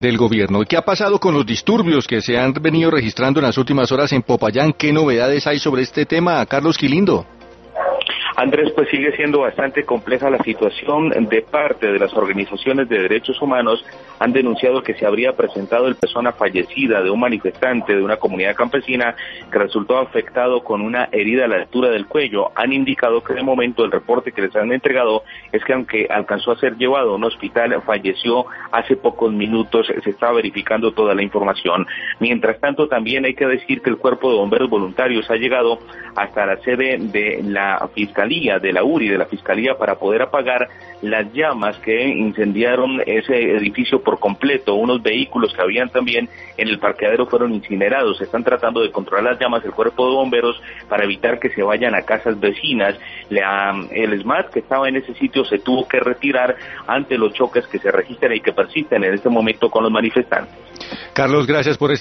del gobierno. ¿Qué ha pasado con los disturbios que se han venido registrando en las últimas horas en Popayán? ¿Qué novedades hay sobre este tema, Carlos Quilindo? Andrés, pues sigue siendo bastante compleja la situación. De parte de las organizaciones de derechos humanos han denunciado que se habría presentado el persona fallecida de un manifestante de una comunidad campesina que resultó afectado con una herida a la altura del cuello. Han indicado que de momento el reporte que les han entregado es que aunque alcanzó a ser llevado a un hospital, falleció hace pocos minutos. Se está verificando toda la información. Mientras tanto, también hay que decir que el Cuerpo de Bomberos Voluntarios ha llegado hasta la sede de la Fiscalía, de la URI, de la Fiscalía, para poder apagar las llamas que incendiaron ese edificio por completo. Unos vehículos que habían también en el parqueadero fueron incinerados. Se están tratando de controlar las llamas el Cuerpo de Bomberos para evitar que se vayan a casas vecinas. El SMAT que estaba en ese sitio se tuvo que retirar ante los choques que se registran y que persisten en este momento con los manifestantes. Carlos, gracias por